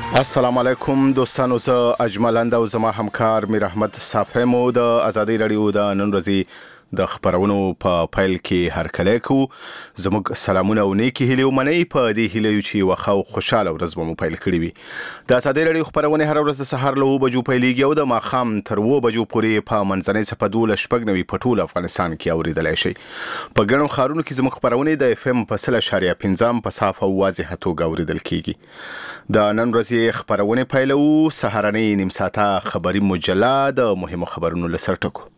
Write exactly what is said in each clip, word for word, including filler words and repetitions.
السلام علیکم دوستانو، زه اجمل او زما همکار میر احمد صافی مو د ازادي رادیو د نن ورځې د خبرونو په فایل کې هرکلی کوو. زموږ سلامونه او نیکی هیلې ومنئ په دې هیله چې وخه او خوشاله ورځ به مو پیل کړې وي. د ازادي رادیو خبرونه هر ورځ د سهار له اوه بجو پیلیږي او د ماښام تر اوه بجو پورې په منځنۍ صفحه دولس شپږ نوي په ټول افغانستان کې اوریدلی شئ. په ګڼو ښارونو کې زموږ خبرونه د اف ام په سل اشاریه پنځم په صاف او واضحه توګه اوریدل کیږي. د نن ورځې خبرونه پیلو. سهارنۍ نیم ساعته خبري مجله د مهمو خبرونو له سرټکو.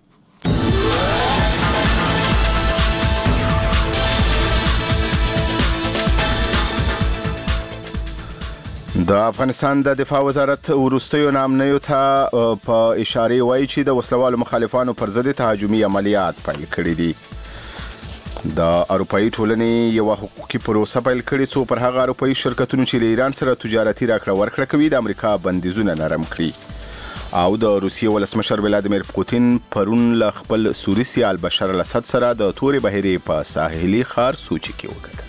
د افغانستان د دفاع وزارت وروستیو نامنیو ته په اشاره وایي چې د وسلوالو مخالفانو پر ضد تهاجمي عملیات پیل کړي دي. د اروپایي ټولنې یو حقوقي پروسه پیل کړي څو پر هغه اروپایي شرکتونو چې له ایران سره تجارتي راکړه ورکړه کوي د امریکا بندیزونه نرم کړي. او د روسیې ولسمشر ولادیمیر پوتین پرون له خپل سوري سیال بشار الاسد سره د تورې بحیرې په ساحلي ښار سوچي کې وکتل.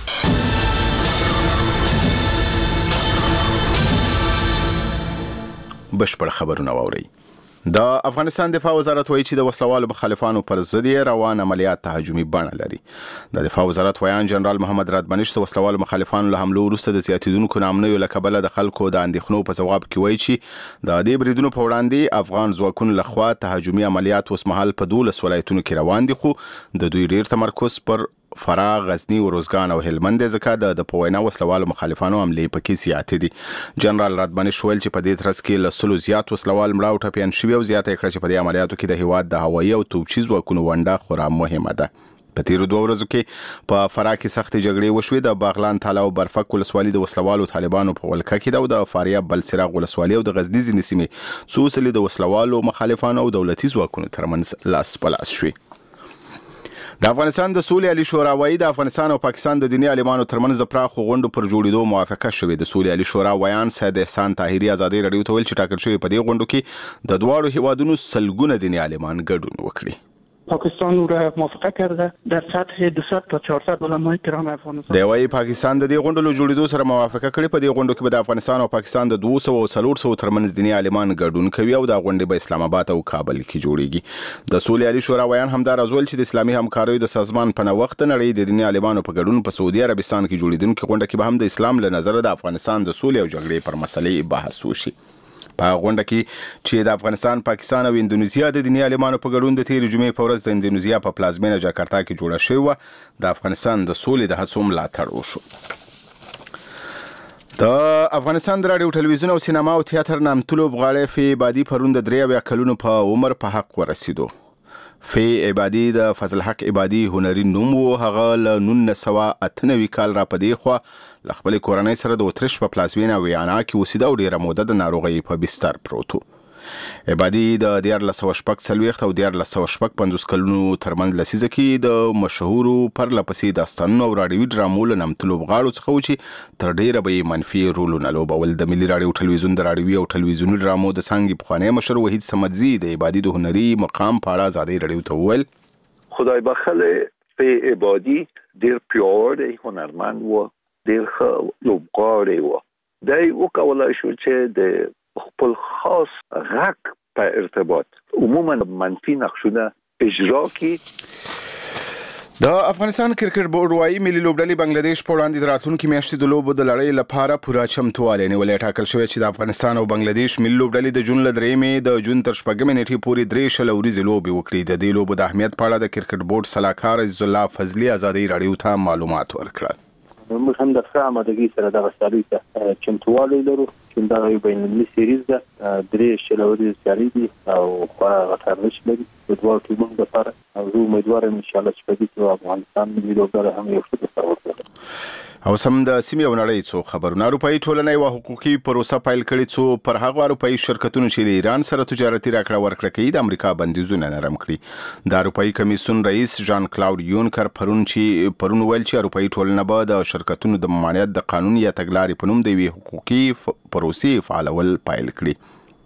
بشپړ خبرونه واورئ. د افغانستان دفاع وزارت وایي چې د وسلوالو مخالفانو پر ضد روان عملیات تهاجمي بڼه لري. د دفاع وزارت ویان جنرال محمد رادبنش د وسلوالو مخالفانو له حملو وروسته د زیاتیدونکو نامنیو له کبله د خلکو د اندېښنو په ځواب کې وایي چې د دې بریدونو په وړاندې افغان ځواکونو لخوا تهاجمي عملیات اوسمهال په دولس ولایتونو کې روان دي، خو د دوی ډیر تمرکز پر فراه، غزنی، وروزګان او هلمند ځکه د د په وینا وسلوالو مخالفانو حملې پکې زیاتې دي. جنرال رادبنش ویل چې په دې ترڅ کې له سلو زیات وسلوال مړه او ټپیان شوي او زیاته یې کړه چې په دې عملیاتو کې د هیواد د هوایي او توپچي ځواکونو ونډه خورا مهمه ده. په تیرو دوه ورځو کې په فراه کې سختې جګړې وشوې. د باغلان تاله او برفک ولسوالي د وسلوالو طالبانو په ولکه کې ده او د فاریاب بلچراغ ولسوالي او د غزني ځینې سیمې څو ځلې د وسلوالو مخالفانو او دولتي ځواکونو ترمنځ لاس په لاس شوې. د افغانستان د سولې عالي شورا وایي د افغانستان او پاکستان د دیني عالمانو ترمنځ د پراخو غونډو پر جوړېدو موافقه شوې. د سولې عالي شورا ویان سید احسان طاهري ازادي رادیو ته ویل چې ټاکل شوی په دې غونډو کې د دواړو هیوادونو سلګونه دیني عالمان ګډون وکړي. پاکستان را موافقه کرده در سطح دویست تا چهارصد علمای کرام افغانستان. د وايي پاکستان د دې غونډو له جوړېدو سره موافقه کړې. په دې غونډو کې به د افغانستان او پاکستان د دوه سوه او څلور سوه ترمنځ دیني عالمان ګډون کوي او دا غونډې به اسلام آباد او کابل کې جوړیږي. د سولې عالي شورا ویان همدا راز ویل چې د اسلامي همکاریو د سازمان په نوښت د نړۍ د دیني عالمانو په ګډون په سعودي عربستان کې جوړېدونکې غونډه کې به هم د اسلام له نظره د افغانستان د سولې او جګړې پر مسلې بحث وشي. په غونډه کې چې د افغانستان، پاکستان او اندونیزیا د دیني عالمانو په ګډون د تیرې جمعې په ورځ د اندونیزیا په پلازمینه جاکارتا کې جوړه شوې وه، د افغانستان د سولې د هڅو ملاتړ وشو. د افغانستان د راډیو، ټلویزیون او سینما او تیاتر نامتو لوبغاړی فی عبادي پرون د درې اویا کلونو په عمر په حق ورسېدو. فی عبادي د فضل حق عبادي هنري نوم و. هغه له نولس سوه اته نوي کال را په دې خوا له خپلې کورنۍ سره د اتریش په پلازمینه ویانا کې اوسېده او ډېره موده د ناروغۍ په بستر پروت و. عبادي د دیارلس سوه شپږ څلوېښت او دیارلس سوه شپږ پنځوس کلونو ترمنځ لسیزه کې د مشهورو پرله پسې داستانونو او راډیوي ډرامو له نامتو لوبغاړو څخه و چې تر ډېره به یې منفي رولونه لوبول. د ملي راډیو ټلویزیون د راډیوي او ټلویزیوني ډرامو د څانګې پخوانی مشر وحید صمدزي د عبادي د هنري مقام په اړه ازادي راډیو ته وویل: خدای بخله فی عبادي ډېر پیاوړی هنرمند و، ډېر ښه لوبغاړی و. دی وکولای شو چې د خپل خاص غږ په ارتباط عموما منفي نقشونه اجرا کړي. د افغانستان کرکټ بورډ وايي ملي لوبډلې بنگلاديش په وړاندې د راتلونکي میاشتې د لوبو د لړۍ لپاره پوره چمتووالی نیولی. ټاکل شوی چې د افغانستان او بنگلاديش ملي لوبډلې د جون له درېیمې د جون تر شپږمې نیټې پورې درې شل ورځې لوبې وکړي. د دې لوبو د اهمیت په اړه د کرکټ بورډ سلاکار عزیز الله فضلي ازادي راډیو ته معلومات ورکړل. موږ هم د ښه آمادګۍ سره دغه سیالۍ ته چمتووالی لرو چې دغه یو بین‌المللي سیریز ده، درې شل ورځې سیالۍ دي او خورا غټ ارزښت لري د دواړو ټیمونو لپاره او زه امیدوار یم انشاءالله چې په دې کې افغانستان ملي لوبډله هم یو ښه تصور وکړي. او سم د سیمې او نړۍ څو خبرونه. اروپایي ټولنه یوه حقوقي پروسه پیل کړې څو پر هغو اروپایي شرکتونو چې له ایران سره تجارتي راکړه ورکړه کوي د امریکا بندیزونه نرم کړي. د اروپایي کمیسیون رئیس جان کلاود یونکر پرون چې پرون ویل چې اروپایي ټولنه به د شرکتونو د ممانعت د قانون یا تګلارې په نوم د یوې حقوقي پروسې فعالول پیل کړي.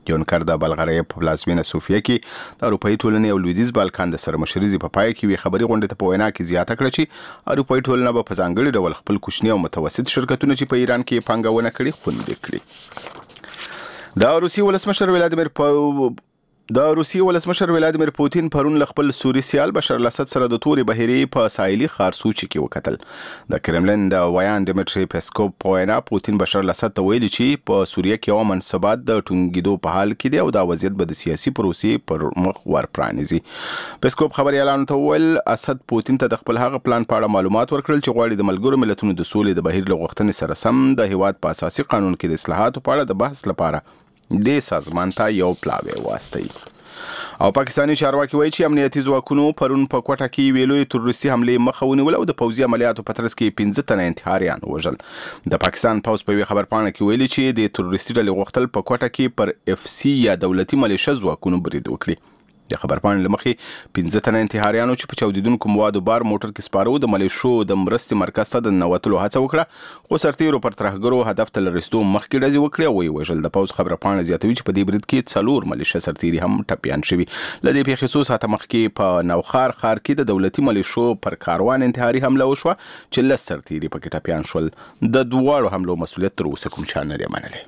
یونکر د بلغارۍ په پلازمینه سوفیا کې د اروپایي ټولنې او لویدیځ بالکان د سرمشري په پای کې وی خبري غونډه ته په وینا کې زیاته کړه چې اروپایي ټولنه به په ځانګړي ډول خپل کوچني او متوسط شرکتونه چې په ایران کې پانګونه کړي خوندي کړي. د روسي ولسمشر ولادیمیر پو د روسي ولسمشر ولادیمیر پوتین پرون ل خپل سوري سیال بشار الاسد سره د توري بهيري په ساحلي خارسوچي کې وکتل. د کرملین د ویان ډیمټری پیسکوف په وینا پوتین بشار الاسد ته ویلي چې په سوریه کې عوام منصبات د ټونګیدو په حال کې دی او دا وضعیت به د سیاسي پروسې پر مخ ور پرانیزي. پیسکوف خبري اعلان ته ویل اسد پوتین ته د خپل هغه پلان په اړه معلومات ورکړل چې غواړي د ملګرو ملتونو د سولې د بهیر له غوښتنې سره سم د هیواد په اساسي قانون کې د اصلاحاتو په اړه د بحث لپاره د سازمان ته یو پلاوی واستوي. او پاکستاني چارواکي وایي چې امنیتي ځواکونو پرون په کوټه کې ویلوي تروریستي حمله مخه ونیول او د پوځي عملیاتو په ترڅ کې پنځه تنه انتحاریان وژل. د پاکستان پوځ په خبر پاڼه کې ویلي چې د تروریستي ډلې غوښتل په کوټه کې پر اف سی یا دولتي ملیشه ځواکونو برید وکړي. د خبر پاڼې لمخې پنځه تنه انتحاریانو چې په چاودیدونکو موادو بار موټر کې سپارو د ملیشو د مرستې مرکز ته د نوتلو هڅه وکړه خو سرتیرو پر ترهګرو هدف ته لرستو مخکې ډزې وکړې او ویوژل. د پوځ خبر پاڼه زیاتوي چې په دې برید کې څلور ملیشه سرتیري هم ټپیان شوي. له دې پیښې څو ساعته مخکې په نوخار ښار کې د دولتي ملیشو پر کاروان انتحاري حمله وشوه چې لس سرتیري پکې ټپیان شول. د دواړو حملو مسؤلیت تر اوسه کوم چا نه دی منلی.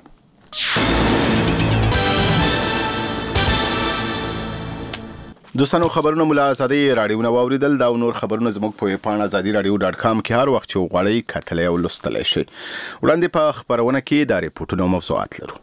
دوستانو خبرونه مولا آزادي رادیو نو اوریدل دا نور خبرونه زموږ په پاڼه آزادي رادیو ډاټ کام کې هر وخت چې غواړئ کتلای او لوستلای شئ. وړاندې په خبرونه کې د ریپورتونو موضوعات لرو.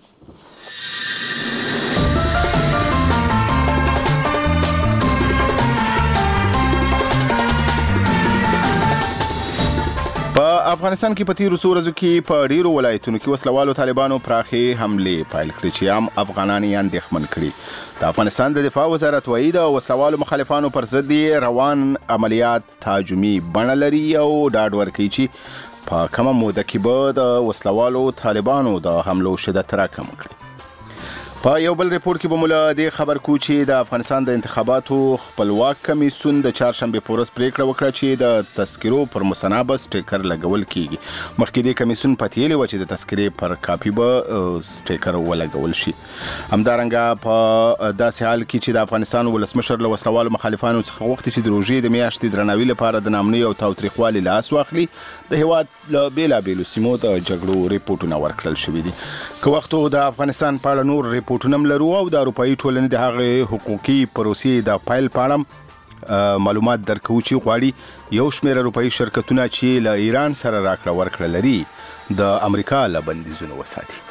په افغانستان کې په تیرو څو ورځو کې په ډیرو ولایتونو کې وسلوالو طالبانو پراخې حملې پیل کړې چې عام افغانان یې اندېښمن کړي. د افغانستان د دفاع وزارت وایي د وسلوالو مخالفانو پر ضد روان عملیات تهاجمي بڼه لري او ډاډ ورکوي چې په کومه موده کې به د وسلوالو طالبانو د حملو شدت راکم کړي. په یو بل ریپورت کې به مولا د خبر کو چې د افغانستان د انتخاباتو خپلواک کمیسیون د چهارشنبه پورس پریکړه وکړه چې د تذکرو پر مسنابه سټیکر لګول کیږي. مخکې د کمیسیون پتیلې و چې د تذکرې پر کاپی به سټیکر ولګول شي. همدارنګه په داسې حال کې چې د افغانستان ولسمشر له وسلوالو مخالفانو څخه وغوښتي چې د روژې د میاشتې درناوي لپاره د نامنۍ او تاوتریخوالي لاس واخلي. د هیواد له بیلابیلو سیمو د جګړو ریپورتونه ورکړل شوي دي. که وختو د افغانستان په اړه نور ریپورتونه لرو او د اروپایي ټولنې د هغې حقوقي پروسې د پایل په اړه معلومات درکو چې غواړي یو شمېر اروپایي شرکتونه چې له ایران سره راکړه ورکړه لري د امریکا له بندیزونو وساتي.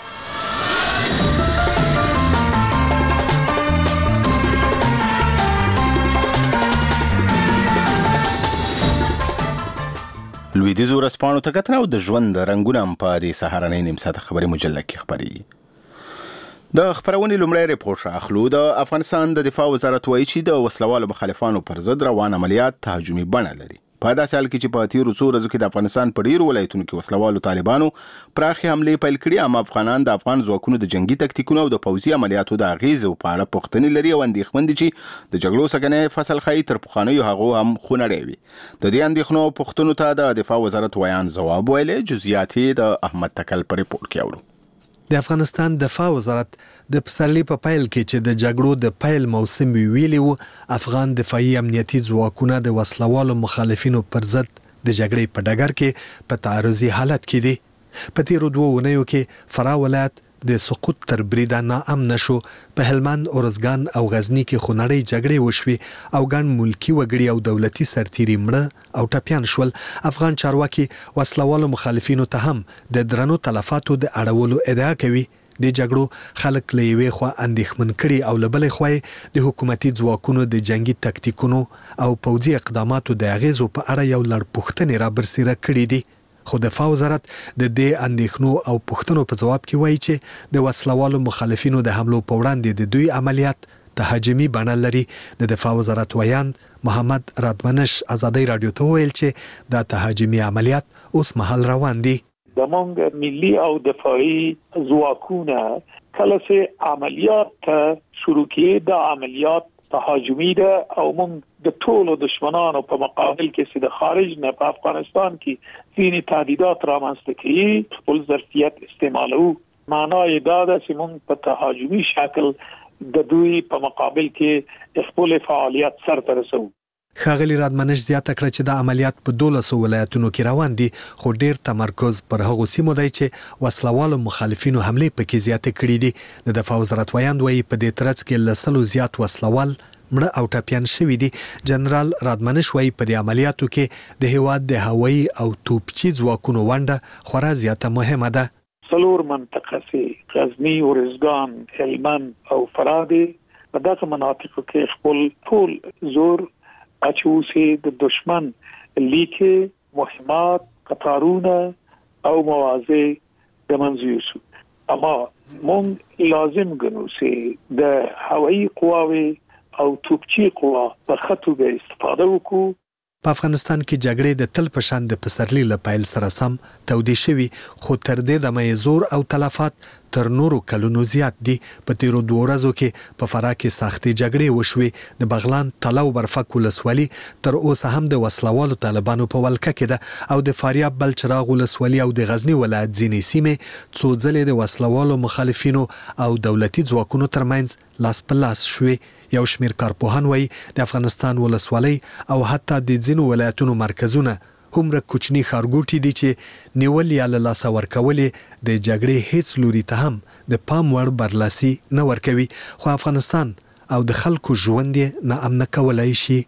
لویدیځو ورځپاڼو ته کتنه او د ژوند رنګونه هم په دې سهارنۍ نیم ساعته خبري مجله کې خپرېږي. د خپرونې لومړی ریپورټ راخلو. د افغانستان د دفاع وزارت وایي چې د وسلوالو مخالفانو پر ضد روان عملیات تهاجمي بڼه لري. په داسې حال کې چې په تیرو څو ورځو کې د افغانستان په ډیرو ولایتونو کې وسلوالو طالبانو پراخې حملې پیل کړي. عام افغانان د افغان ځواکونو د جنگي تکتیکونو او د پوځي عملیاتو د اغیزو په اړه پوښتنې لري او اندېښمن دي چې د جګړو سګنې فصل ښایي تر پخوانیو هغو هم خونړی وي. د دې اندېښنو او پوښتنو ته د دفاع وزارت ویان ځواب ویلی. جزئیات یې د احمد تکل په ریپورټ کې اورو. د افغانستان دفاع وزارت د پسرلي په پیل کې چې د جګړو د پیل موسم ویلي وو افغان دفاعي امنیتي ځواکونه د وسلوالو مخالفینو پر ضد د جګړې په ډګر کې په تعرضي حالت کې دي. په تیرو دوه اونیو کې فراه ولایت د سقوط تر بریده ناامن شو. په هلمند، اورزګان او غزنی کې خونړۍ جګړې وشوي او ګڼ ملکی وګړي او دولتي سرتیري مړه او ټپیان شول. افغان چارواکي وسلوالو مخالفینو ته هم د درنو تلفاتو د اړولو ادعا کوي. د جګړو خلک له یوې خوا اندېښمن کړي او له بلې خوا د حکومتي ځواکونو د جنگي تکتیکونو او پوځي اقداماتو د اغیزو په اړه یو لړ پوښتنې را برسېره کړي دي. خو دفاع وزارت د دې اندېښنو او پوښتنو په جواب کې وایي چې د وسلوالو مخالفینو د حملو په وړاندې د دوی عملیات تهاجمي بڼه لري. د دفاع وزارت ویان محمد رادمنش آزادي رادیو ته ویل چې دا تهاجمي عملیات اوس مهال روان دي. زمونږ ملي او دفاعي ځواکونه کله چې عملیات شروع کړي د عملیات تهاجمي ده او موږ د ټولو دشمنانو په مقابل کې چې د خارج نه په افغانستان کې ځینې تهدیدات رامنځته کړي خپل ظرفیت استعمالو. معنی دا ده چې موږ په تهاجمي شکل د دوی په مقابل کې خپل فعالیت سرته رسوو. ښاغلي رادمنش زیاته کړه چې د عملیات په دولسو ولایتونو کې روان دي، خو ډیر تمرکز پر هغو سیمو دی چې وسلوالو مخالفینو حملې پکې زیاتې کړې دي. د دفاع وزارت وایاند وایي په دې ترڅ کې له سلو زیات وسلوال مړه او ټپیان شوي دي. جنرال رادمنش وایي په دې عملیاتو کې د هیواد د هوایي او توپچي ځواکونو ونډه خورا زیاته مهمه ده. څلور منطقه سي غزنی، ارزګان، هلمند او فراه په دغه مناطقو کې خپل ټول زور اچوسي د دشمن لیکه مهمات قطارونه او مواضع د منځوسو. اما مونږ لازم ګڼو چې د هوایي قواوي او توپچي قوا په خطو به استفاده وکړو. په افغانستان کې جګړې د تل په شان د پسرلي له پیل سره سم تودې شوي، خو تر دې دمه زور او تلفات تر نورو کلونو زیات دي. په تیرو دوه ورځو کې په فراه کې سختې جګړې وشوې. د بغلان تلو برفک ولسوالي تر اوسه هم د وسلوالو طالبانو په ولکه کې ده او د فاریاب بلچراغ ولسوالي او د غزنی ولایت ځینې سیمې څو ځلې د وسلوالو مخالفینو او دولتي ځواکونو ترمنځ لاس په لاس شوې. یو شمیر کارپوهان وایي د افغانستان ولسوالۍ او حتی د ځینو ولایتونو مرکزونه هومره کوچني ښارګوټي دي چې نیول یا له لاسه ورکولې د جګړې هیڅ لوري ته هم د پام وړ برلاسي نه ورکوي. خو افغانستان او د خلکو ژوند یې ناامنه کولای شي.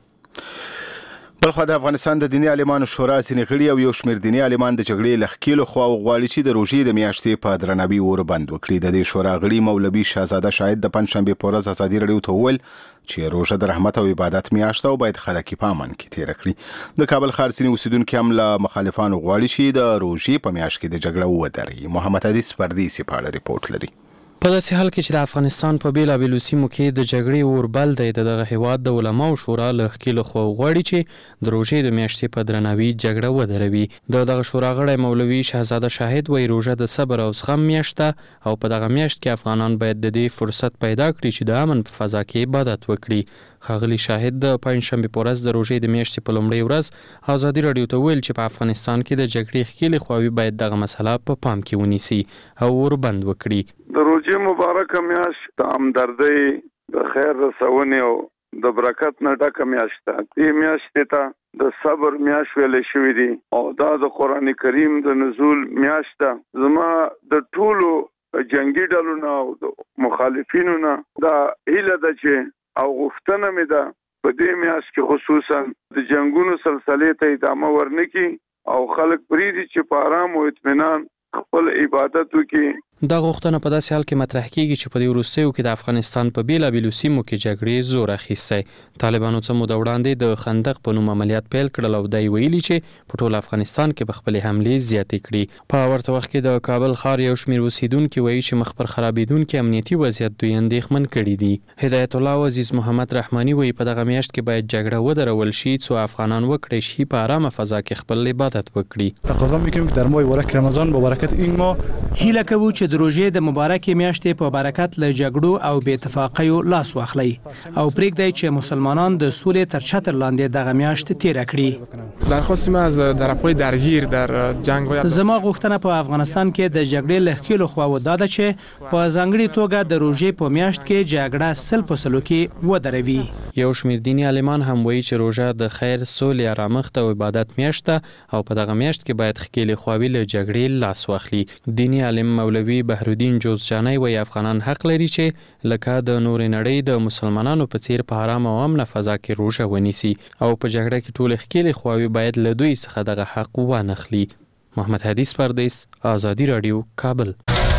بلخو د افغانستان د دیني عالمانو شورا ځینې غړي او یو شمیر دیني عالمان د جګړې له ښکېلو خواو غواړي چې د روژې د میاشتې په درناوي اور بند وکړي. د دې شورا غړي مولوي شهزاده شاهد د پنجشنبې په ورځ ازادي راډیو ته وویل چې روژه د رحمت او عبادت میاشت او باید خلک په امن کې تیر کړي. د کابل ښار ځینې اوسیدونکي هم له مخالفانو غواړي چې د روژې په میاشت کې د جګړه ودرېږي. محمد حدیث پردیسي په اړه ریپورت لري. په داسې حال کې چې د افغانستان په بیلابیلو سیمو کې د جګړې اور بل دی، د دغه هیواد د علماو شورا له ښکېلو خواو غواړي چې د روژې د میاشتې په درناوي جګړه ودروي. د دغه شورا غړی مولوي شهزاده شاهد وایي روژه د صبر او زغم میاشت ده او په دغه میاشت کې افغانان باید د دې فرصت پیدا کړي چې د امن په فضا کې عبادت وکړي. ښاغلي شاهد د پنجشنبې په ورځ د روژې د میاشتې په لومړۍ ورځ ازادي راډیو ته ویل چې په افغانستان کې د جګړې ښکېلې خواوې باید دغه مسله په پام کې ونیسي او اور بند وکړي. د روژې مبارکه میاشت د همدردۍ، د خیر رسونې او د برکت نه ډکه میاشت ده. دې میاشتې ته د صبر میاشت ویل شوی دی او دا د قرآن کریم د نزول میاشت ده. زما د ټولو جنگي ډلو نه او د مخالفینو نه دا هیله ده چې او غوښتنه مې ده په دې میاشت کې خصوصا د جنگونو سلسلې ته ادامه ورنکړي او خلک پریږدي چې په آرام او اطمینان خپل عبادت وکړي. دا غوښتنه په داسې حال کې مطرح کیږي چې په دې وروستیو کې د افغانستان په بیلابیلو سیمو کې جګړې زور اخیستی. طالبانو څه موده وړاندې د خندق په نوم عملیات پیل کړل او دی ویلي چې په ټول افغانستان کې به خپلې حملې زیاتې کړي. په ورته وخت کې د کابل ښار یو شمېر اوسیدونکي وایي چې مخ پر خرابېدونکي امنیتي وضعیت دوی اندېښمن کړي دي. هدایت الله او عزیز محمد رحماني وایي په دغه میاشت کې باید جګړه ودرول شي څو افغانان وکړي شي په آرامه فضا کې خپل عبادت وکړي. تقاضا می‌کنیم که در ماه مبارک رمضان با برکت این ماه هیله کوو چې د روژې د مبارک میاشتې په برکت له جګړو او بې اتفاقیو لاس واخلي او پرېږدي چې مسلمانان د سولې تر چتر لاندې دغه میاشت تیره کړي. درخواست ما از طرف‌های درگیر در جنگ زما غوښتنه په افغانستان کې د جګړې له ښکېلو خواو دا ده چې په ځانګړې توګه د روژې په میاشت کې جګړه سل په سلو کې ودروي. یو شمېر دیني عالمان هم وایي چې روژه د خیر، سولې، آرامښت او عبادت میاشت ده او په دغه میاشت کې باید ښکېلې خواوې له جګړې لاس واخلي. دیني عالم مولوي بهرالدین جوزجانی وایي افغانان حق لري چې لکه د نورې نړۍ د مسلمانانو په څیر په آرام او امن فضا کې روژه ونیسي او په جګړه کې ټول ښکېلې خواوې باید له دوی څخه دغه حق وانخلي. محمد حدیث پردیس، آزادي راډیو، کابل.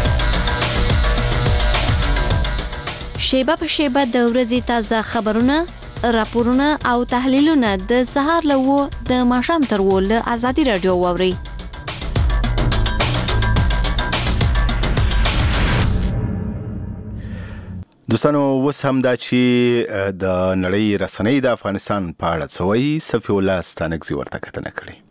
شیبه په شیبه د ورځې تازه خبرونه، راپورونه او تحلیلونه د سهار له وو د ماښام تر وو له آزادي راډیو واورئ. دوستانو اوس هم دا چې د نړۍ رسنۍ د افغانستان په اړه څه وایي، صفي الله ستانکزي ورته کتنه کړې.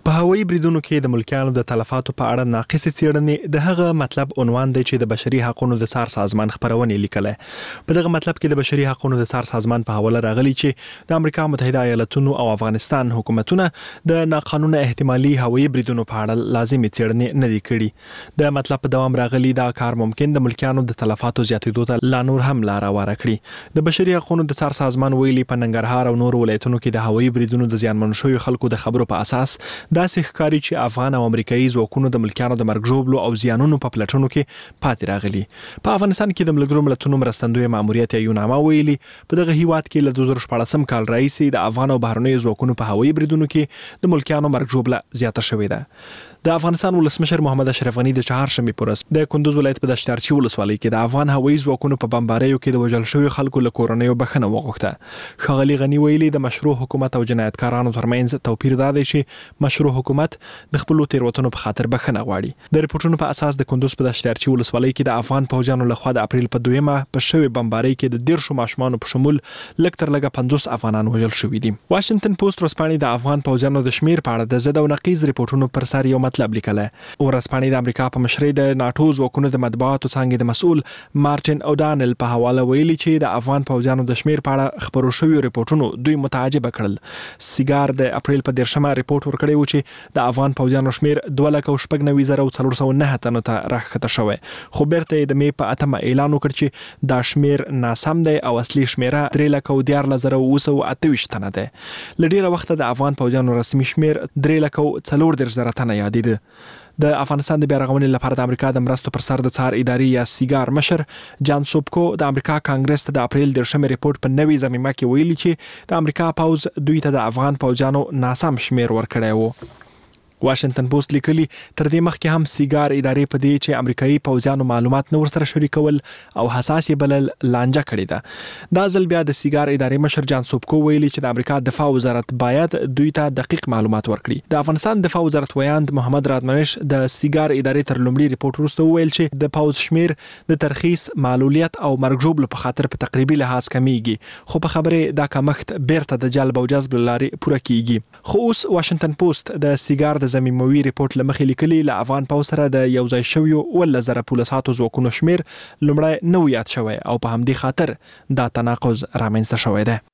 په هوایي بریدونو کې د ملکیانو د تلفاتو په اړه ناقصې څېړنې د هغه مطلب عنوان دی چې د بشري حقوقو د څار سازمان خبرونه لیکله. په دغه مطلب کې د بشري حقوقو د څار سازمان په حواله راغلي چې د امریکا متحده ایالاتونو او افغانستان حکومتونه د ناقانونه احتمالي هوایي بریدونو په اړه لازمي څېړنې نه دي کړي. د مطلب په دوام راغلي دا کار ممکن د ملکیانو د تلفاتو زیاتېدو ته لا نور هم لار هواره کړي. د بشري حقوقو د څار سازمان ویلي په ننګرهار او نور ولایتونو کې د هوایي بریدونو د زیانمنو شویو خلکو د خبرو په اساس داسې ښکاري چې افغان او امریکایي ځواکونو د ملکیانو د مرګ ژوبلو او زیانونو په پلټنو کې پاتې راغلي. په افغانستان کې د ملګرو ملتونو مرستندوی ماموریت یوناما ویلي په دغه هیواد کې له دوه زره شپاړسم کال راهیسې د افغان او بهرنیو ځواکونو په هوایي بریدونو کې د ملکیانو مرګ ژوبله زیاته شوې ده. د افغانستان ولسمشر محمد اشرف غنی د چهارشنبې په ورځ د کندوز ولایت په دشتارچی ولسوالۍ کې د افغان هوایي ځواکونو په بمباریو کې د وژل شویو خلکو له کورنیو بخښنه وغوښته. ښاغلي غنی ویلي د مشروع حکومت او جنایتکارانو ترمنځ توپیر دا دی چې مشروع حکومت د خپلو تېروتنو په خاطر بخښنه غواړي. د ریپورتونو په اساس د کندوز په دشتارچی ولسوالۍ کې د افغان پوځیانو لخوا د اپریل په دویمه په شوې بمبارۍ کې د دیرشو ماشومانو په شمول لږ تر لږه پنځوس افغانان وژل شوي دي. واشنگټن پوسټ ورځپاڼې د افغان پوځیانو د شمیر په اړه د ضد او نقیض ریپورتونو پر سر یو مطلب لیکلی. ورځپاڼې د امریکا په مشرۍ د ناتو ځواکونو د مطبوعاتو څانګې د مسؤل مارټین اوډانل په حواله ویلي چې د افغان پوځیانو د شمیر په اړه خبرو شویو ریپورتونو دوی متعجب کړل. سیګار د اپریل په دیرشمه ریپورت ورکړی و چې د افغان پوځیانو شمیر دوه لکه شپږ نوي زره څلور سوه نهه تنو ته راښکته شوی، خو بیرته یې د مې په اتمه اعلان وکړ چې دا شمیر ناسم دی او اصلي شمیره درې لکه دیارلس زره اوه سوه اته ویشت تنه ده. له ډیره وخته د افغان پوځیانو رسمي شمیر درې لکه څلور دېرش زره تنه یادېده. د افغانستان د بیا رغونې لپاره د امریکا د مرستو پر سر د څار ادارې یا سیګار مشر جان سوبکو د امریکا کانګرس ته د اپریل دیرشمې ریپورت په نوې ضمیمه کې ویلي چې د امریکا پوځ دوی ته د افغان پوځیانو ناسم شمیر ورکړی و. واشنگټن پوسټ لیکلي تر دې مخکې هم سیګار ادارې په دې چې امریکایي پوځیانو معلومات نه ورسره شریکول او حساس بلل لانجه کړې ده. دا ځل بیا د سیګار ادارې مشر جان سوبکو ویلي چې د امریکا دفاع وزارت باید دوی ته دقیق معلومات ورکړي. د افغانستان دفاع وزارت ویاند محمد رادمنش د سیګار ادارې تر لومړي ریپورت وروسته وویل چې د پوځ شمیر د ترخیص، معلولیت او مرګ ژوبلو په خاطر په تقریبي لحاظ کمیږي، خو په خبره دا کمښت بیرته د جلب او جذب لارې پوره کیږي. خو اوس واشنگټن پوسټ د سیګار د زمینوي ریپورت لمخې لیکلي له افغان پوځ سره د یو ځای شویو اوولس زره پولیساتو ځواکونو شمیر لومړی نه و یاد شوی او په همدې خاطر دا تناقض رامنځته شوی دی.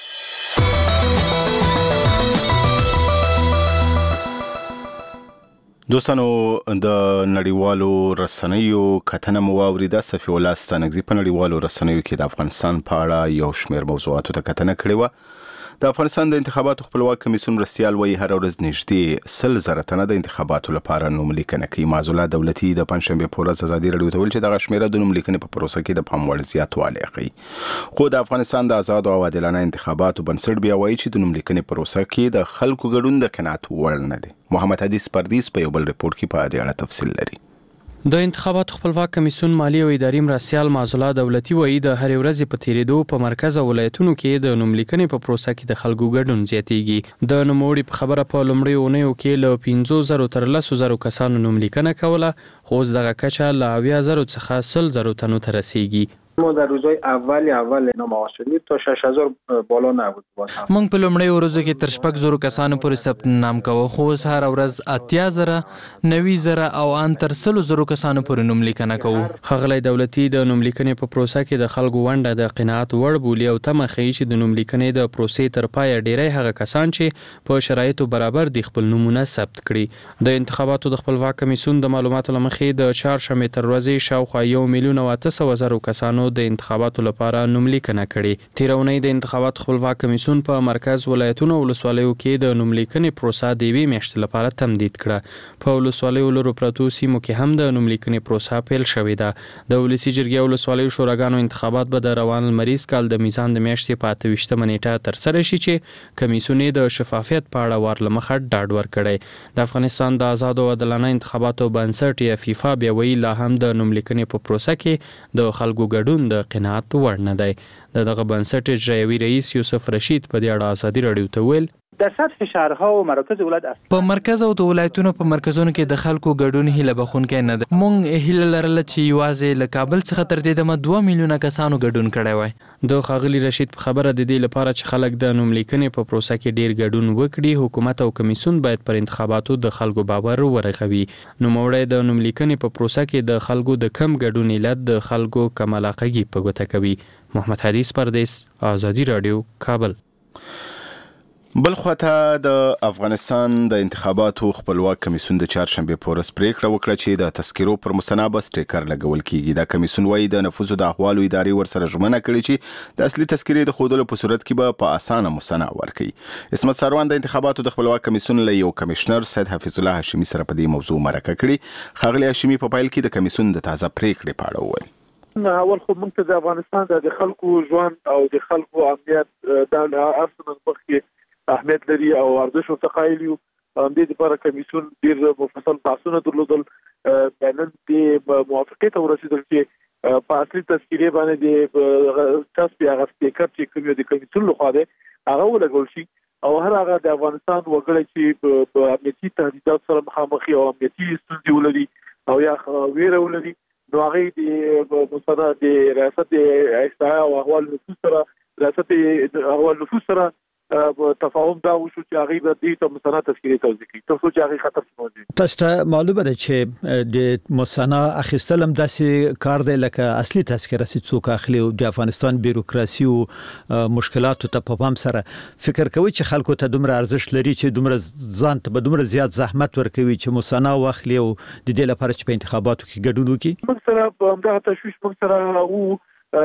دوستانو د نړیوالو رسنیو کتنه مو واوریده. صفی الله ستانکزي په نړیوالو رسنیو کې د افغانستان په اړه یو شمېر موضوعاتو ته کتنه کړې وه. د افغانستان د انتخاباتو خپلواک کمیسیون مرستیال وایي هر ورځ نږدې سل زره تنه د انتخاباتو لپاره نوملیکنه کوي. معزوله دولتي د پنځشنبې په ورځ ازادي راډیو ته ویل چې دغه شمېره د نوملیکنې په پروسه کې د پام وړ زیاتوالی ښیي. خو د افغانستان د آزادو او عادلانه انتخاباتو بنسټ بیا وایي چې د نوملیکنې پروسه کې د خلکو ګډون د قناعت وړ نه دی. محمد حدیث پردیس په یو بل ریپورت کې په دې اړه تفصیل لري. د انتخاباتو خپلواک کمیسیون مالی او اداري مرستیال معزوله دولتي وایي د هرې ورځې په تیریدو په مرکز او ولایتونو کې د نوملیکنې په پروسه کې د خلکو ګډون زیاتیږي. د نوموړي په خبره په لومړیو اونیو کې له پنځو زرو تر لسو زرو کسانو نوملیکنه کوله، خو اوس دغه کچه له اویا زرو څخه سل زرو تنو ته رسیږي. ما در روزهای اول اول نام آغاز شدیم تا شش هزار بالا نبود. موږ په لومړیو ورځو کې تر شپږ زرو کسانو پورې ثبت نام کوو، خو اوس هر ورځ اتیا زره، نوي زره او ان تر سلو زرو کسانو پورې نوملیکنه کوو. ښاغلی دولتي د نوملیکنې په پروسه کې د خلکو ونډه د قناعت وړ بولي او تمه ښیي چې د نوملیکنې د پروسې تر پایه ډیری هغه کسان چې په شرایطو برابر د خپل نومونه ثبت کړي. د انتخاباتو د خپلواک کمیسیون د معلوماتو له مخې د چهارشنبې تر ورځې شاوخوا یو میلیون او اته سوه زرو کسانو د انتخاباتو لپاره نوملیکنه کړي. تیر اونۍ د انتخاباتو خپلواک کمیسیون په مرکز، ولایتونو او ولسوالیو کې د نوملیکنې پروسه د یوې میاشتې لپاره تمدید کړه. په ولسوالیو لرو پرتو سیمو کې هم د نوملیکنې پروسه پیل شوې ده. د ولسي جرګې او ولسوالیو شوراګانو انتخابات به د روان لمریز کال د میزان د میاشتې په اته ویشتمه نیټه ترسره شي چې کمیسیون د شفافیت په اړه ور له مخه ډاډ ورکړی. د افغانستان د آزادو او عادلانه انتخاباتو بنسټ یا فیفا بیا وایي لا هم د نوملیکنې په پروسه کې د خلکو ګډون د قناعت وړ نه دی. د دغه بنسټ اجرایوي رئیس یوسف رشید په دې اړه ازادي راډیو ته ویل در سطح شهرها و مراکز ولایت په مرکز او د ولایتونو په مرکزونو کې د خلکو ګډون هیله بخونکی نه ده. مونږ هیله لرله چې یوازې له کابل څخه تر دې دمه دوه میلیونه کسانو ګډون کړی وای. د ښاغلي رشید په خبره د دې لپاره چې خلک د نوملیکنې په پروسه کې ډیر ګډون وکړي، حکومت او کمیسیون باید پر انتخاباتو د خلکو باور ورغوي. نوموړی د نوملیکنې په پروسه کې د خلکو د کم ګډون علت د خلکو کم علاقګي په ګوته کوي. محمد حدیث پردیس، آزادي راډیو، کابل. بل خواته د افغانستان د انتخاباتو خپلواک کمیسیون د چهارشنبه په ورځ پریکړه وکړه چې د تذکرو پر مسنابه سټیکر لګول کیږي. دا کمیسیون وايي د نفوذ د احوالو ادارې ورسره ژمنه کړې چې د اصلي تذکرې د ښودلو په صورت کې به په اسانه مسنا ورکړي. عصمت ساروان د انتخاباتو د خپلواک کمیسیون له یو کمشنر سید حفیظ الله هاشمي سره په دې موضوع مرکه کړې. ښاغلي هاشمي په پایل کې د کمیسیون د تازه پریکړې په اړه وویل. اول خو موږ ته د افغانستان د خلکو ژوند او د خلکو امنیت د ارسنال مخکې اهمیت لري او ارزش او تقایل یو د دې لپاره کمیسیون ډیر مفصل بحثونه درلودل. نن د موافقت او رسیدل چې په اصلي تذکیرې باندې د تاسو په هغه سټیکر چې کوم د کمیسیون لخوا ده هغه ولګول شي او هر هغه د افغانستان وګړي چې په امنیتي تهدیدات سره مخامخ او امنیتي ستونزې ولري او یا ویره ولري نو هغه د مصدر د ریاست احصایه او احوال نفوس سره ریاست احوال نفوس سره تفاهم دا وشو چې هغه د دې ته مسنا تذکرې توضیح کوي تر څو چې هغه خطر موجود. تاسو ته معلومه ده چې د مسنا اخیستل هم داسې کار دی لکه اصلي تذکره چې څوک اخلي او د افغانستان بیروکراسي او مشکلاتو ته په پام سره فکر کوي چې خلکو ته دومره ارزښت لري چې دومره ځان ته به دومره زیات زحمت ورکوي چې مسنا واخلي او د دې لپاره چې په انتخاباتو کې ګډون وکړي. موږ سره په همدغه تشویش موږ سره وو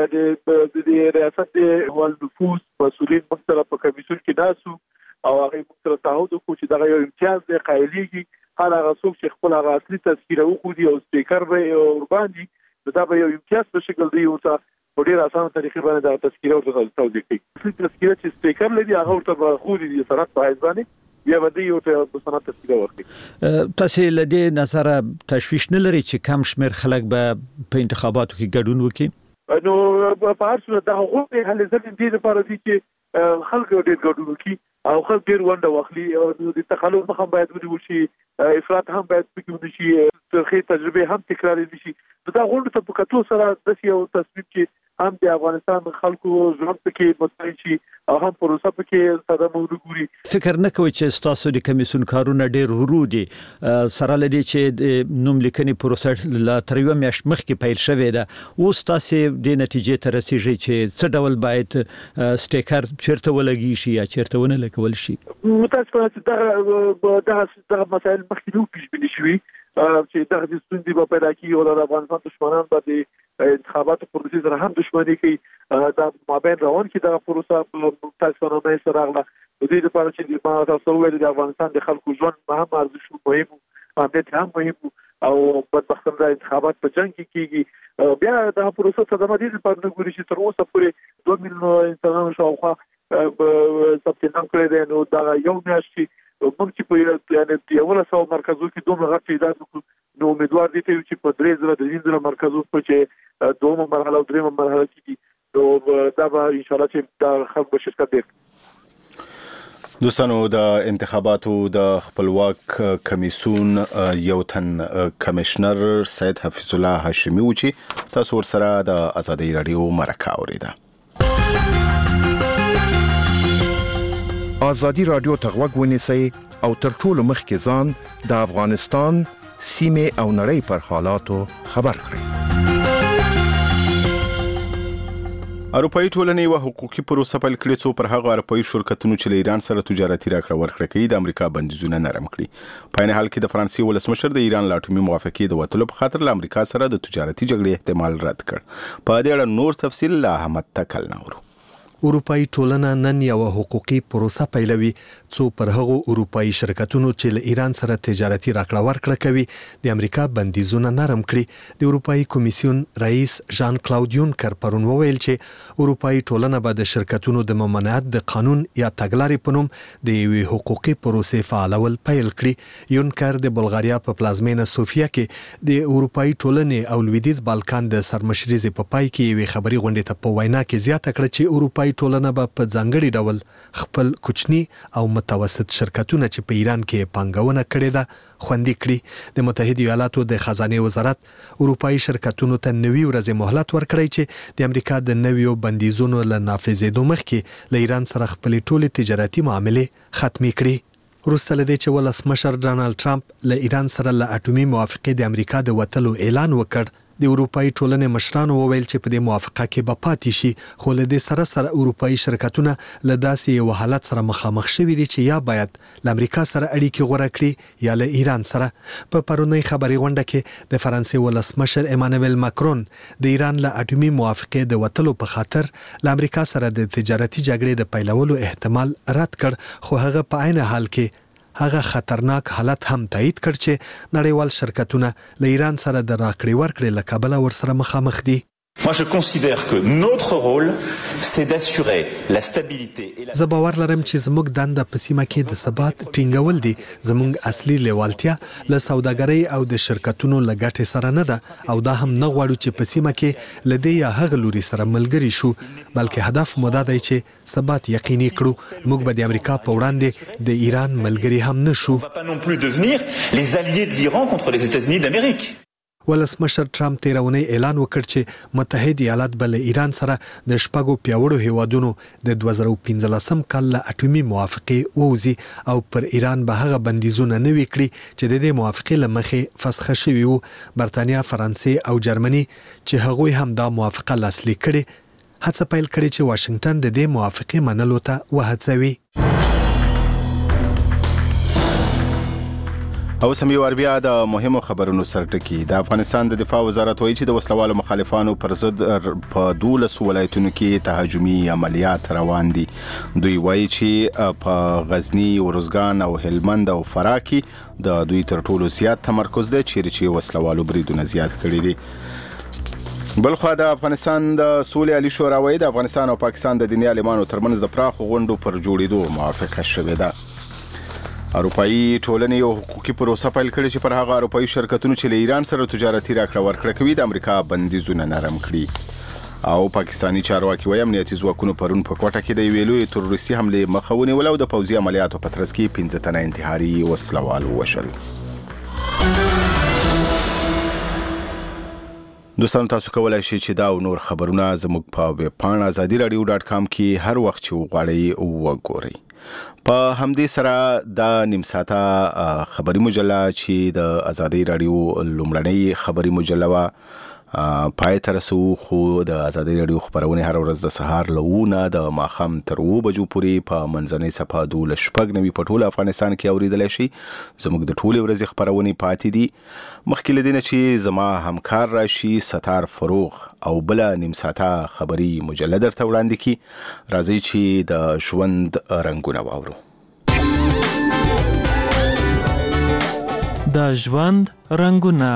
د د ریاست احوال نفوس مسؤلین موږ سره په کمیسیون کې ناسو او هغه موږ سره تعهد وکړو چې دا یو امتیاز دی قایلیږي هر هغه څوک چې خپل هغه اصلي تذکره وکړي او سپیکر به ور باندې دا به یو امتیاز په شکل دی او په ډیر اسانه طریقې باندې دا تذکره ورته توضیح کوي. اصلي تذکره چې سپیکر لري هغه ورته خو دي سره په حساب باندې یا ودی یو ته سنت تذکره ورکړي. تاسو له دې نظر تشویش نه لري چې کم شمیر خلک به په انتخاباتو کې ګډون وکړي؟ نو په هر صورت دا غوښتنه هلې ځکه دې لپاره دي چې خلک ډېر ګډون وکړي او خلک ډېر ونده واخلي او د تخلف مخه باید ونیول شي، افراط هم باید پکې ونه شي، ترخی تجربه هم تکرار نشي. دا غونډه ته په کتو سره د یو تصویب چې هم د افغانستان خلکو ژوند پکې متعین شي او هم پروسه پکې ساده موضوع ګوري. فکر نه کوي چې تاسو د کمیسیون کارونه ډېر ورو دي سره لدی چې د نوم لیکنې پروسه لا تر یو میاشت مخکې پیل شوې ده اوس تاسو د نتیجې ته رسیږئ چې څه ډول باید سټیکر چیرته ولګي شي یا چیرته ونه لګول شي؟ متاسفانه چې دا دا دا مسایل مخکې نو پیش بینی شوي چې دغه د ستونزې په پیدا کې او د افغانستان دشمنان باندې انتخاباتو پروسې سره هم دښمني کوي. دا مابین روان کې دغه پروسه په تاسو نه سره راغله د دې لپاره چې ما تاسو ویل د افغانستان د خلکو ژوند مهم ارزښت مهم امنیت هم مهم او بدبختانه د انتخابات په جنګ کې کیږي. بیا د پروسه صدمه دي په نړۍ کې چې تر اوسه پورې دوه میلیون انسانانو شاوخوا ثبت نام کړی دی. نو دا یو میاشت موږ چې په یعنی یو له سو مرکزو کې دوه غټ تعداد وکړو نو امیدوار دي چې په درې زره د دې مرکزو په چې دوه مرحله او درې مرحله کې نو دا به ان شاء الله چې دا خلک شرکت وکړي. دوستانو د انتخاباتو د خپلواک کمیسیون یو تن کمشنر سید حفیظ الله هاشمي و چې تاسو ورسره د آزادۍ رادیو مرکه اوریده. آزادی رادیو ته غوږ ونیسئ او تر ټولو مخکې ځان د افغانستان سیمې او نړۍ پر حالاتو خبر کړئ. اروپאי ټولنې و حقوقي پروسه پیل کړې څو پر هغه اروپאי شرکتونو چې له ایران سره تجارتي راکړه ورکړه کوي د امریکا بندیزونه نرم کړي. په عین حال کې د فرانسې ولسمشر د ایران له اټومي موافقې د وتلو په خاطر له امریکا سره د تجارتي جګړې احتمال رد کړ. په دې اړه نور تفصیل له احمد تکل نورو. اروپאי ټولنه نن یو حقوقي پروسه پیلوي څو پر هغو اروپאי شرکتونو چې له ایران سره تجارتي راکړه ورکړه کوي د امریکا بندیزونه نرم کړي. د اروپאי کمیسیون رئیس ژان کلاود یونکر پرون وویل چې اروپאי ټولنه به د شرکتونو د ممانعت د قانون یا تګلارې په نوم د یوې حقوقي پروسې فعالول پیل کړي. یونکر د بلغاریا په پلازمینه سوفیا کې د اروپאי ټولنې او لویدیځ بالکان د سرمشريزې په پای کې یوې خبري غونډې ته په وینا کې زیاته کړه چې اروپאי ټولنه به په ځانګړي ډول خپل کوچني او متوسط شرکتونه چې په ایران کې پانګونه کړې ده خوندي کړي. د متحده ایالاتو د خزانه وزارت اروپאי شرکتونو ته نوي ورځې مهلت ورکړی چې د امریکا د نویو بندیزونو له نافذېدو مخکې له ایران سره خپل ټولې تجارتي معاملې ختمي کړي. وروسته له دې چې ولسمشر ډانلډ ټرمپ له ایران سره له اټومي موافقې د امریکا د وتلو اعلان وکړ، د اروپאי ټولنې مشرانو وویل چې په دې موافقه کې به پاتې شي، خو له دې سره سره اروپאי شرکتونه له داسې یو حالت سره مخامخ شوي دي چې یا باید له امریکا سره اړیکې غوره کړي یا له ایران سره. په پرونی خبري غونډه کې د فرانسې ولسمشر ایمانوئل ماکرون د ایران له اټومي موافقې د وتلو په خاطر له امریکا سره د تجارتي جګړې د پیلولو احتمال رد کړ، خو هغه په عین حال کې هغه خطرناک حالت هم تایید کړ چې نړیوال شرکتونه له ایران سره د راکړې ورکړې له کبله ورسره مخامخ دي. Moi je considère que notre rôle c'est d'assurer la stabilité et la زه باور لرم چې زموږ دنده په سیمه کې د ثبات ټینګول دي. زموږ اصلي لیوالتیا له سوداګرۍ او د شرکتونو له ګټې سره نه ده او دا هم نه غواړو چې په سیمه کې لدې یا هغه لوري سره ملګری شو، بلکې هدف مو دا دی چې ثبات یقیني کړو. موږ به د امریکا په وړاندې د ایران ملګری هم نشو. pas non plus devenir les alliés de l'Iran contre les États-Unis d'Amérique. ولسمشر ټرمپ تیرونی اعلان وکړ چې متحده ایالات بل ایران سره د شپږو پیاوړو هیوادونو د دوه زره پنځلسم کال له اټومي موافقې ووزي او پر ایران به هغه بندیزونه نه وکړي چې د دې موافقې لمخې فسخه شوی وو. برتانیا، فرانسې او جرمني چې هغوی هم دا موافقه لاسلیک کړي هڅه پیل کړې چې واشنگټن د دې موافقې منلو ته وهڅوي. او سم یو بیا د مهمو خبرونو سرټکی. د افغانستان د دفاع وزارت وایي چې د وسلوالو مخالفانو پر ضد په دولس ولایتونو کې تهاجمي عملیات روان دي. دوی وایي چې په غزنی، ورزګان او هلمند او فراه کې د دوی تر ټولو زیات تمرکز دی چیرې چې وسلوالو بریدونه زیات کړي دي. بلخوا د افغانستان د سولې عالی شورا وایي د افغانستان او پاکستان د دیني عالمانو ترمنځ د پراخو غونډو پر جوړېدو موافقه شوې ده. اروپאי ټولنې یو حقوقي پروسه پیل کړې چې پر هغه اروپאי شرکتونو چې له ایران سره تجارتي راکړه ورکړه کوي د امریکا بندیزونه نرم کړي. او پاکستانی چارواکي وايي امنیتي ځواکونو پرون په کوټه کې د یوې لویې تروریستي حملې مخه ونیوله او د پوځي عملیاتو په ترڅ کې پنځه تنه انتحاري وسلوال وشل. دوستانو تاسو کولای شئ چې دا او نور خبرونه زموږ په ویب پاڼه ازادي رادیو ډاټ کام کې هر وخت چې وغواړئ وګورئ. په همدې سره د نیم ساعته خبري مجله چې د ازادي رادیو لومړنۍ خبري مجله وا پای تر رسو، خو د ازادي رادیو خبرونه هر ورځ د سهار لونه د ماخام تر و بجو پورې په منځنۍ صفه دول شپږ نوي په ټول افغانستان کې اوریدل شي. زموږ د ټولې ورځې خبرونه پاتې دي. مخکې لدینه چې زما همکار راشي ستار فروغ او بل نیم ساعته خبري مجله درته وړاندې کی. راځي چې د ژوند رنگونه واورو. د ژوند رنگونه.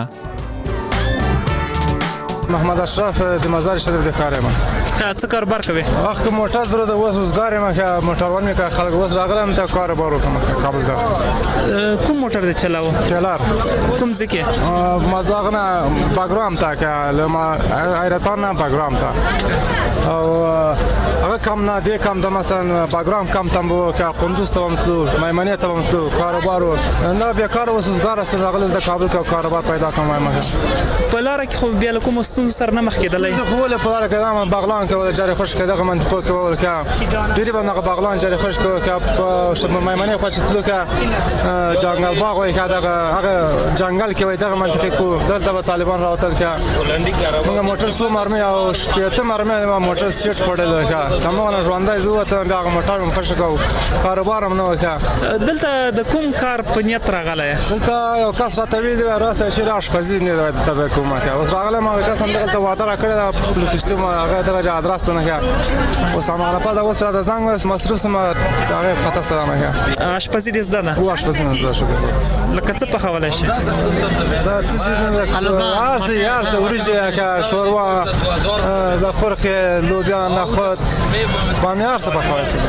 محمد اشرف د مزار شریف د کار یم. څه کاروبار کوي؟ اخ کوم موټر درو د وس وزګار یم که موټرونه که خلک وس راغلم ته کاروبار وکم کابل ته. کوم موټر دی چلاو؟ ټیلر. کوم ځکه؟ مزاغنا پروګرام تا که لما حیرتان پروګرام تا او هغه کم نه دی کم د مثلا پروګرام کم تم بو که قندوز ته ومتلو میمنه ته ومتلو کاروبار نه بیا کار وس وزګار سره راغلم د کابل کې کاروبار پیدا کوم ما په لار کې خو بیا کوم ستونزه سره نه مخ کېدلای. خو له په لار کې ما بغلان کې جاري خوش کړه دغه منطقه کې ول کې ډېری باندې بغلان جاري خوش کړه که شپ میمنه خو چې تلو کې جنگل باغ وای که دغه هغه جنگل کې وای دغه منطقه کو دلته به طالبان راوتل کې موږ موټر سو مرمه او شپته مرمه ما موټر سیټ پړل که سمونه ژوندۍ زه ته بیا موټر هم پښه کو کاروبار هم نه وکړ. دلته د کوم کار په نیت راغلی؟ دلته یو کس راته ویلي راسه چې آشپزي نه ته کومه که اوس راغلم هغه کس هم دلته واده راکړی ده پولیس هغه دغه ادرس ته نه که اوس هماغه په دغه اوس راته زنګ وس مصروف سم هغه خطا سره نه که آشپزي دې زده ده؟ او آشپزي نه زده شو لکه څه پخولی شي؟ دا څه چې هر څه هر څه وریجې که شوروا د خورخې لوبیا نخود باندې هر څه پخولی شي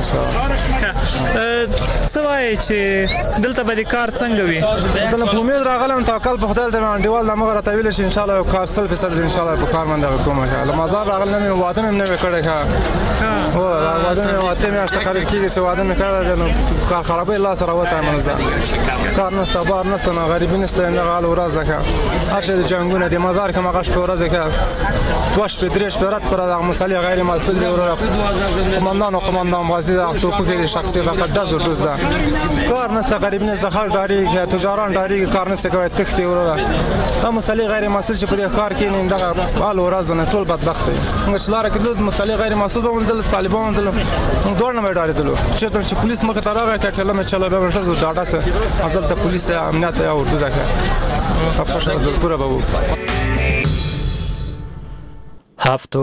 څه وایي چې دلته به دې کار څنګه وي؟ دلته په امید راغلم توکل په خدای ته انډیوال د مغه راته ویل شي ان شاء الله یو کار سل فیصد ان شاء الله په کار باندې کوم له مزار راغلم نو واده مې نه وکړی ښه او واده مې واته مې اشته کار کېږي چې واده مې کړی نو کار خرابې الله سره وته منځه کار نه صبر نه سن غریبی نسته نه غال ورځه کا هر څه د جنگونه د مزار کې مغش په ورځه کې دوش په درېش په رات پر د مصالح غیر مسؤل دی ورو قومندان او قومندان غازی د توپ کې شخصي د دزو دوز ده کار نه ست غریب نه زخال داری که تجاران داری کار نه سکوي تختی ورو دا مصالح غیر مسؤل چې په دې کار کې نه دغه حال ورځ نه ټول بدبخت دي موږ چې لار کې د مصالح غیر مسؤل ومن د طالبان دل دوړ نه وډارې دلو چې ته پولیس مخه تراغه ته کلمه چلا به ورته داډا سه ازل ته پولیس امنیت یا اردو ده که افشار دل پورا بابو هفت